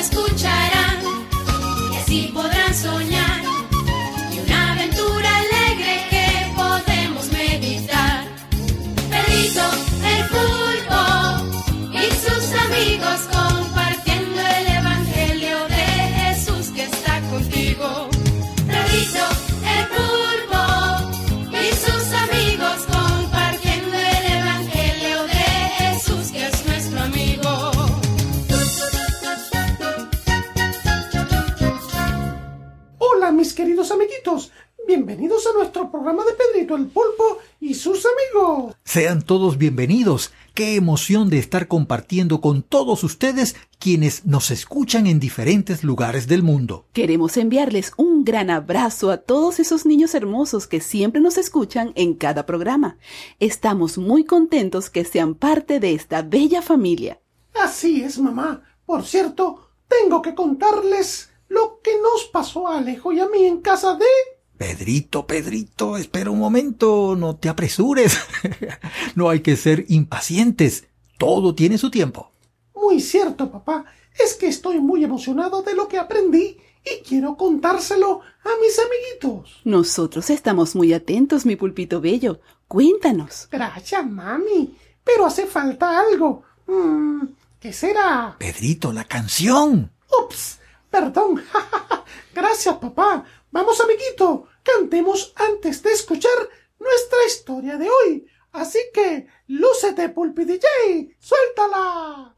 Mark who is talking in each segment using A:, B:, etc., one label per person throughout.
A: escucharán y así podrán soñar y una aventura alegre que podemos meditar. Pedrito el pulpo y sus amigos compartiendo el evangelio de Jesús que está contigo. Pedrito el pulpo y sus amigos compartiendo el evangelio de Jesús que es nuestro amigo.
B: Hola mis queridos amiguitos, bienvenidos a nuestro programa de Pedrito el Pulpo y sus amigos.
C: Sean todos bienvenidos. Qué emoción de estar compartiendo con todos ustedes quienes nos escuchan en diferentes lugares del mundo.
D: Queremos enviarles un gran abrazo a todos esos niños hermosos que siempre nos escuchan en cada programa. Estamos muy contentos que sean parte de esta bella familia.
B: Así es, mamá. Por cierto, tengo que contarles lo que nos pasó a Alejo y a mí en casa de...
C: Pedrito, espera un momento, no te apresures. No hay que ser impacientes. Todo tiene su tiempo.
B: Muy cierto, papá. Es que estoy muy emocionado de lo que aprendí y quiero contárselo a mis amiguitos.
D: Nosotros estamos muy atentos, mi pulpito bello. Cuéntanos.
B: Gracias, mami. Pero hace falta algo. ¿Qué será?
C: Pedrito, la canción.
B: Ups, perdón. Gracias, papá. Vamos, amiguito, cantemos antes de escuchar nuestra historia de hoy. Así que, lúcete, Pulpi DJ, suéltala.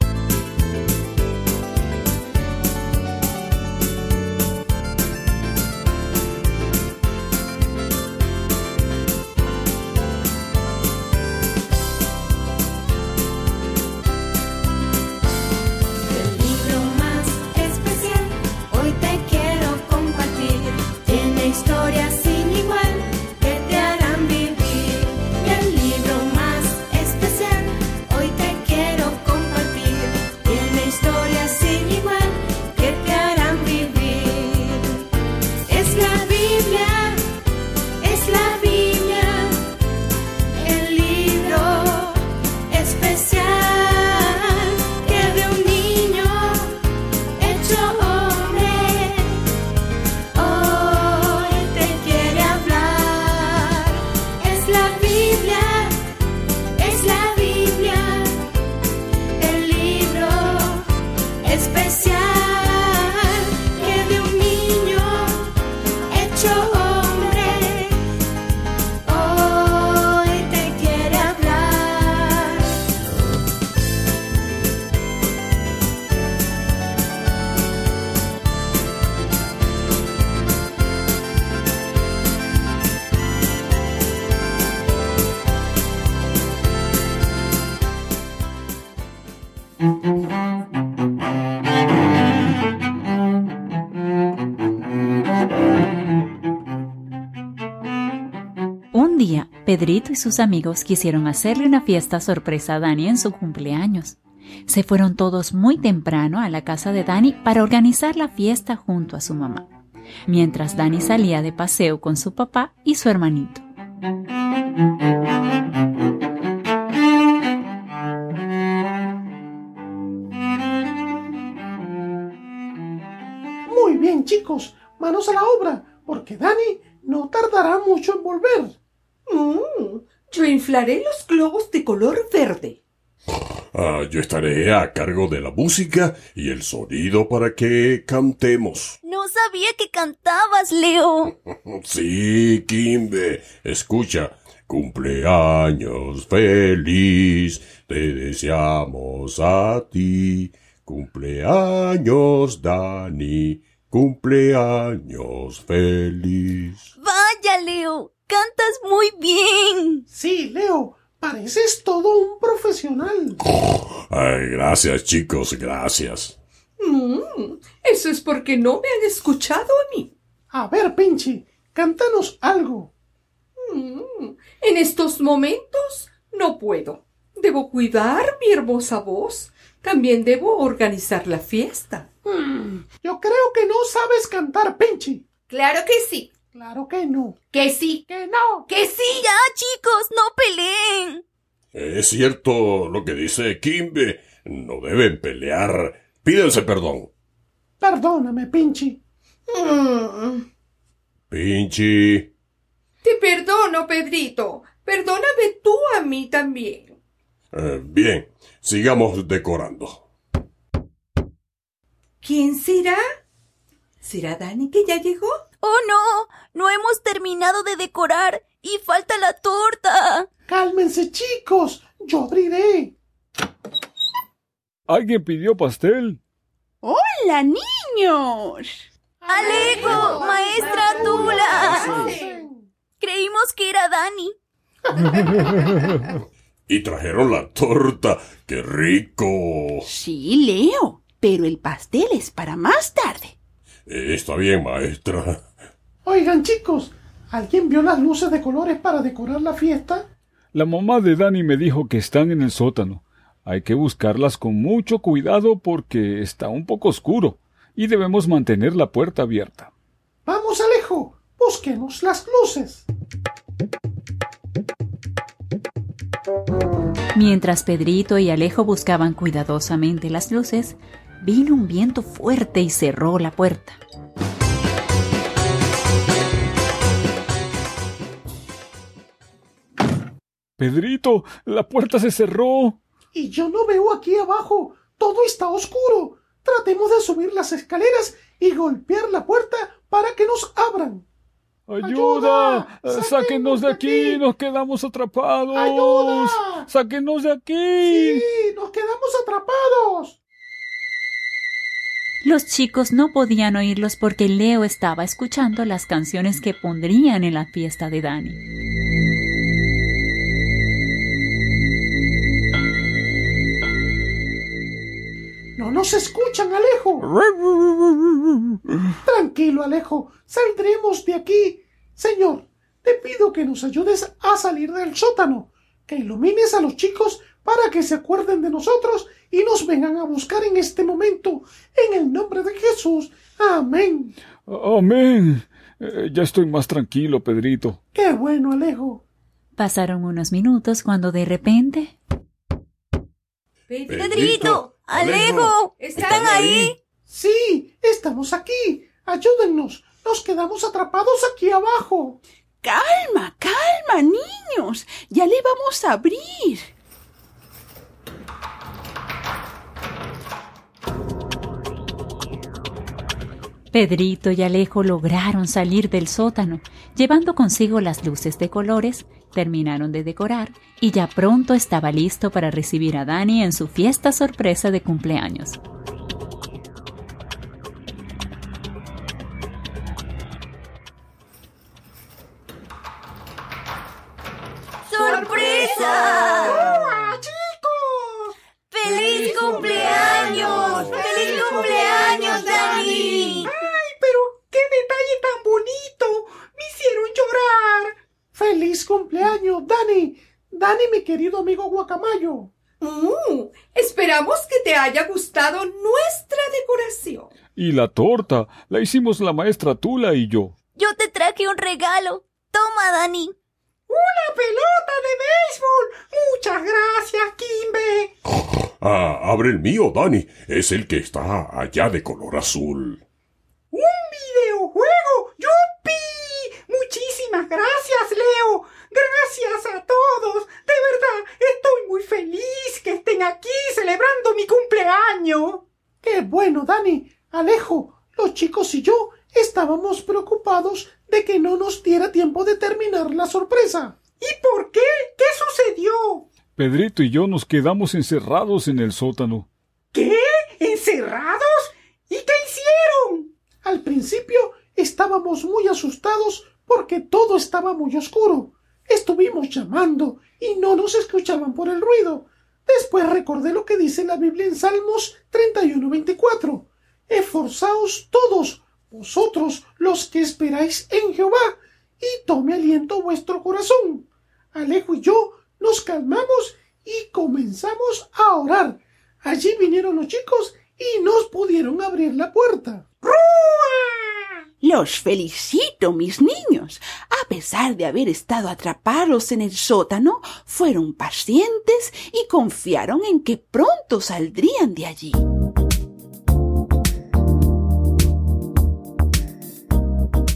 A: El libro más especial hoy te quiero compartir. Tiene historias sin igual que te harán vivir. El libro más especial hoy te quiero compartir. Tiene historias sin igual que te harán vivir. Es la Biblia, es la Biblia, el libro especial que de un niño hecho hombre hoy te quiere hablar. Es la Biblia, el libro especial que de un niño hecho hombre hoy te quiere hablar.
E: Un día, Pedrito y sus amigos quisieron hacerle una fiesta sorpresa a Dani en su cumpleaños. Se fueron todos muy temprano a la casa de Dani para organizar la fiesta junto a su mamá, mientras Dani salía de paseo con su papá y su hermanito.
B: Muy bien, chicos, manos a la obra, porque Dani no tardará mucho en volver.
F: Yo inflaré los globos de color verde.
G: Yo estaré a cargo de la música y el sonido para que cantemos.
H: No sabía que cantabas, Leo.
G: Sí, Kimbe, escucha. Cumpleaños feliz, te deseamos a ti. Cumpleaños, Dani, cumpleaños feliz.
H: Vaya, Leo, cantas muy bien.
B: Sí, Leo, pareces todo un profesional.
G: Ay, gracias, chicos, gracias.
F: Eso es porque no me han escuchado a mí.
B: A ver, Pinchi, cántanos algo.
F: En estos momentos no puedo. Debo cuidar mi hermosa voz. También debo organizar la fiesta.
B: Yo creo que no sabes cantar, Pinchi.
F: Claro que sí.
B: Claro que no.
F: Que sí.
B: Que no.
F: Que sí.
H: Ya, chicos, no peleen.
G: Es cierto lo que dice Kimbe. No deben pelear. Pídense perdón.
B: Perdóname, Pinchi.
G: Pinchi.
F: Te perdono, Pedrito. Perdóname tú a mí también.
G: Bien, sigamos decorando.
F: ¿Quién será? ¿Será Dani que ya llegó?
H: ¡Oh, no! No hemos terminado de decorar y falta la torta.
B: Cálmense, chicos. Yo abriré.
I: ¿Alguien pidió pastel?
D: ¡Hola, niños!
H: ¡Alejo, maestra Tula! Creímos que era Dani.
G: Y trajeron la torta. ¡Qué rico!
D: Sí, Leo, pero el pastel es para más tarde.
G: Está bien, maestra.
B: Oigan, chicos, ¿alguien vio las luces de colores para decorar la fiesta?
I: La mamá de Dani me dijo que están en el sótano. Hay que buscarlas con mucho cuidado porque está un poco oscuro y debemos mantener la puerta abierta.
B: Vamos, Alejo, busquemos las luces.
E: Mientras Pedrito y Alejo buscaban cuidadosamente las luces, vino un viento fuerte y cerró la puerta.
I: Pedrito, la puerta se cerró.
B: Y yo no veo aquí abajo. Todo está oscuro. Tratemos de subir las escaleras y golpear la puerta para que nos abran.
I: ¡Ayuda! ¡Sáquenos de aquí! ¡Nos quedamos atrapados!
B: ¡Ayuda!
I: ¡Sáquenos de aquí!
B: ¡Sí! ¡Nos quedamos atrapados!
E: Los chicos no podían oírlos porque Leo estaba escuchando las canciones que pondrían en la fiesta de Dani.
B: ¡No nos escuchan, Alejo! Tranquilo, Alejo. Saldremos de aquí. Señor, te pido que nos ayudes a salir del sótano, que ilumines a los chicos para que se acuerden de nosotros y nos vengan a buscar en este momento. En el nombre de Jesús. Amén.
I: Amén. Ya estoy más tranquilo, Pedrito.
B: ¡Qué bueno, Alejo!
E: Pasaron unos minutos cuando de repente...
H: ¡Pedrito! ¡Alejo! ¿Están ahí?
B: Sí, estamos aquí. Ayúdennos. Nos quedamos atrapados aquí abajo.
D: Calma, calma, niños. Ya le vamos a abrir.
E: Pedrito y Alejo lograron salir del sótano, llevando consigo las luces de colores, terminaron de decorar y ya pronto estaba listo para recibir a Dani en su fiesta sorpresa de cumpleaños.
H: ¡Sorpresa!
B: ¡Hola, chicos!
H: ¡Feliz cumpleaños! ¡Feliz cumpleaños, Dani!
B: ¡Ay, pero qué detalle tan bonito! ¡Me hicieron llorar! ¡Feliz cumpleaños, Dani! Dani, mi querido amigo Guacamayo.
F: Esperamos que te haya gustado nuestra decoración.
I: Y la torta la hicimos la maestra Tula y yo.
H: Yo te traje un regalo. Toma, Dani.
B: ¡Una pelota de béisbol! ¡Muchas gracias, Kimbe!
G: Abre el mío, Dani. Es el que está allá de color azul.
B: ¡Un videojuego! ¡Yupi! Muchísimas gracias, Leo. Gracias a todos. De verdad, estoy muy feliz que estén aquí celebrando mi cumpleaños. ¡Qué bueno, Dani! Alejo, los chicos y yo estábamos preocupados de que no nos diera tiempo de terminar la sorpresa. ¿Y por qué? ¿Qué sucedió?
I: Pedrito y yo nos quedamos encerrados en el sótano.
B: ¿Qué? ¿Encerrados? ¿Y qué hicieron? Al principio estábamos muy asustados porque todo estaba muy oscuro. Estuvimos llamando y no nos escuchaban por el ruido. Después recordé lo que dice la Biblia en Salmos 31:24. Esforzaos todos, vosotros los que esperáis en Jehová, y tome aliento vuestro corazón. Alejo y yo nos calmamos y comenzamos a orar. Allí vinieron los chicos y nos pudieron abrir la puerta. ¡Rúa!
D: Los felicito, mis niños. A pesar de haber estado atrapados en el sótano, fueron pacientes y confiaron en que pronto saldrían de allí.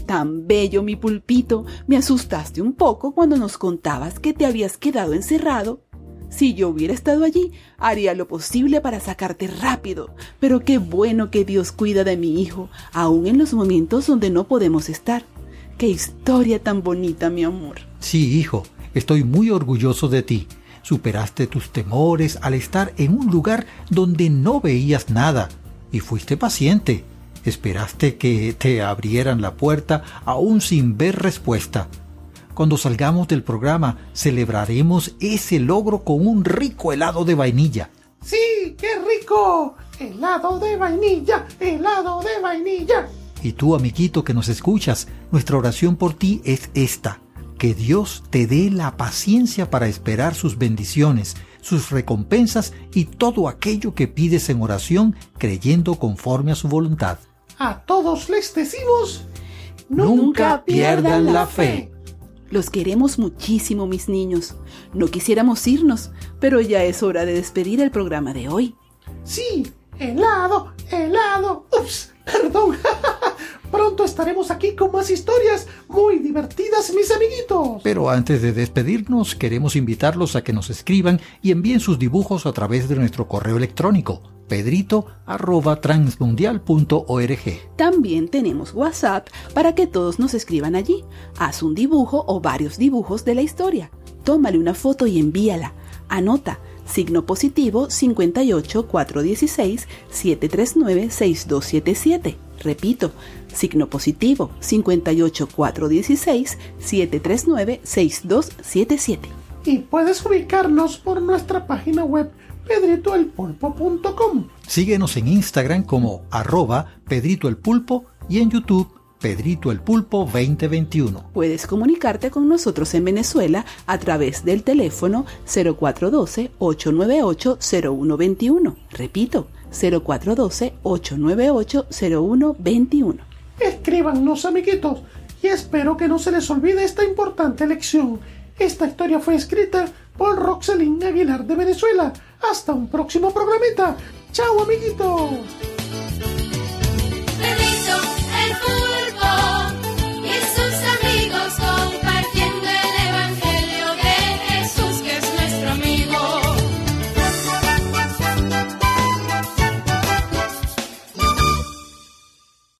D: Tan bello, mi pulpito. Me asustaste un poco cuando nos contabas que te habías quedado encerrado. Si yo hubiera estado allí, haría lo posible para sacarte rápido. Pero qué bueno que Dios cuida de mi hijo, aun en los momentos donde no podemos estar. ¡Qué historia tan bonita, mi amor!
C: Sí, hijo, estoy muy orgulloso de ti. Superaste tus temores al estar en un lugar donde no veías nada y fuiste paciente. Esperaste que te abrieran la puerta aún sin ver respuesta. Cuando salgamos del programa, celebraremos ese logro con un rico helado de vainilla.
B: ¡Sí, qué rico! ¡Helado de vainilla! ¡Helado de vainilla!
C: Y tú, amiguito que nos escuchas, nuestra oración por ti es esta: que Dios te dé la paciencia para esperar sus bendiciones, sus recompensas y todo aquello que pides en oración, creyendo conforme a su voluntad.
B: A todos les decimos:
C: nunca pierdan la fe.
D: Los queremos muchísimo, mis niños. No quisiéramos irnos, pero ya es hora de despedir el programa de hoy.
B: Sí, helado, helado. Ups, perdón. Pronto estaremos aquí con más historias muy divertidas, mis amiguitos.
C: Pero antes de despedirnos, queremos invitarlos a que nos escriban y envíen sus dibujos a través de nuestro correo electrónico, pedrito@transmundial.org.
D: También tenemos WhatsApp para que todos nos escriban allí. Haz un dibujo o varios dibujos de la historia. Tómale una foto y envíala. Anota: signo positivo 58416-739-6277. Repito, signo positivo 58416-739-6277.
B: Y puedes ubicarnos por nuestra página web pedritoelpulpo.com.
C: Síguenos en Instagram como @pedritoelpulpo y en YouTube Pedrito el Pulpo 2021.
D: Puedes comunicarte con nosotros en Venezuela a través del teléfono 0412-898-0121. Repito, 0412-898-0121.
B: Escríbanos, amiguitos, y espero que no se les olvide esta importante lección. Esta historia fue escrita por Roxelín Aguilar de Venezuela. Hasta un próximo programita. ¡Chao, amiguitos!